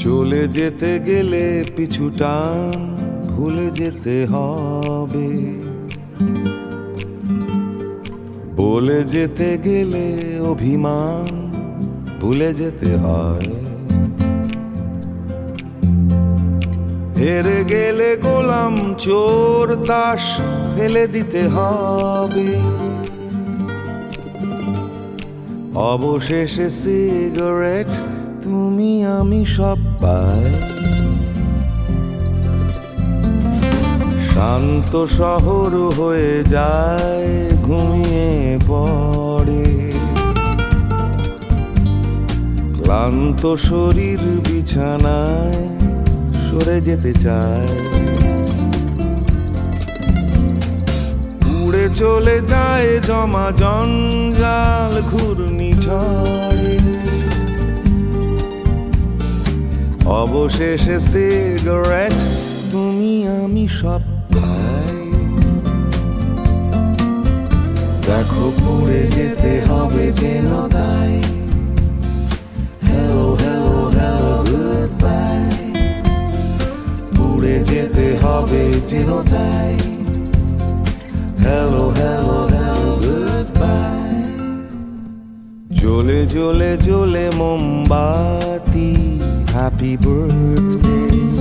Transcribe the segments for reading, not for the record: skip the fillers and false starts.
চলে যেতে গেলে পিছু টান ভুলে যেতে হবে, বলে যেতে গেলে অভিমান ভুলে যেতে হয়, হেরে গেলে গোলাম চোর তাস ফেলে দিতে হবে, অবশেষে সিগারেট তুমি আমি সব পাই, শান্ত শহর হয়ে যায় ঘুমিয়ে পড়ে, ক্লান্ত শরীর বিছানায় সরে যেতে চায়, উড়ে চলে যায় জমা জঞ্জাল ঘূর্ণিঝড়ে, অবশেষে সিগারেট তুমি আমি সব পাই, দেখো পুড়ে যেতে হবে যেন তাই, hello hello hello goodbye, পুড়ে যেতে হবে যেন তাই, hello hello hello goodbye, জ্বলে জ্বলে জ্বলে মোমবাতি হ্যাপি বার্থডে,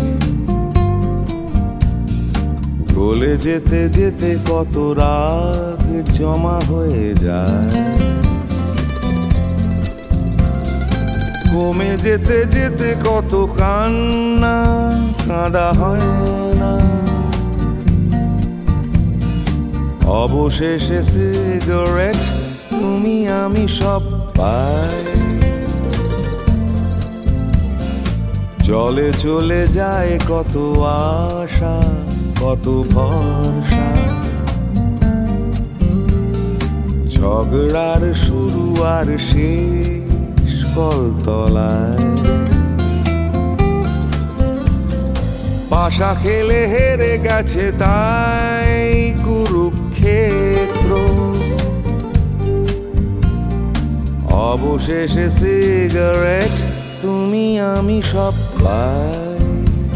গলে যেতে যেতে কত রাগ জমা হয়ে যায়, কমে যেতে যেতে কত কান্না কাঁদা হয় না, অবশেষে সিগারেট তুমি আমি সব পাই, চলে চলে যায় কত আশা কত ভরসা, ঝগড়ার শুরু আর শেষ কলতলায়, পাশা খেলে হেরে গেছে তাই কুরুক্ষেত্র, অবশেষে সিগারেট তুমি আমি সব পাই,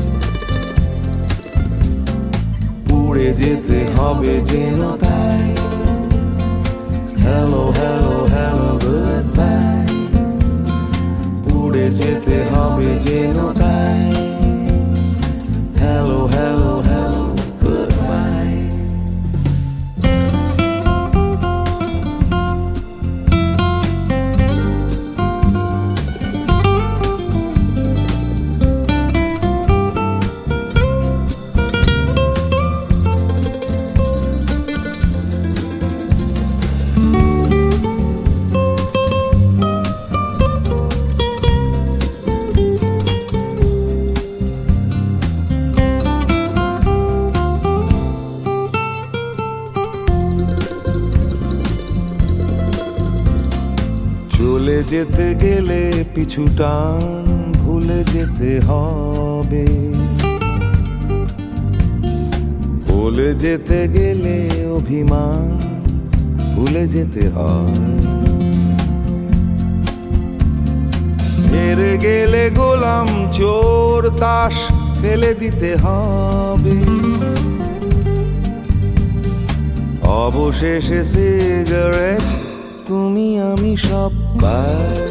পুড়ে যেতে হবে যেন তাই, hello hello hello goodbye, পুড়ে যেতে হবে যেন তাই, hello hello hello goodbye. চলে যেতে গেলে পিছু টান ভুলে যেতে হবে, বলে যেতে গেলে অভিমান ভুলে যেতে হয়, হেরে গেলে গোলাম চোর তাস ফেলে দিতে হবে, অবশেষে সিগারেট তুমি আমি সব পাই,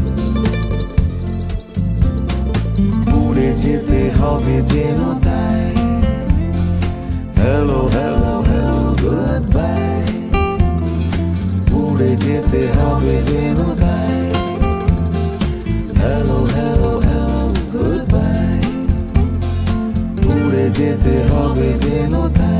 পুড়ে যেতে হবে যেন তাই, hello hello hello goodbye, পুড়ে যেতে হবে যেন তাই, hello hello hello goodbye, পুড়ে যেতে হবে যেন তাই।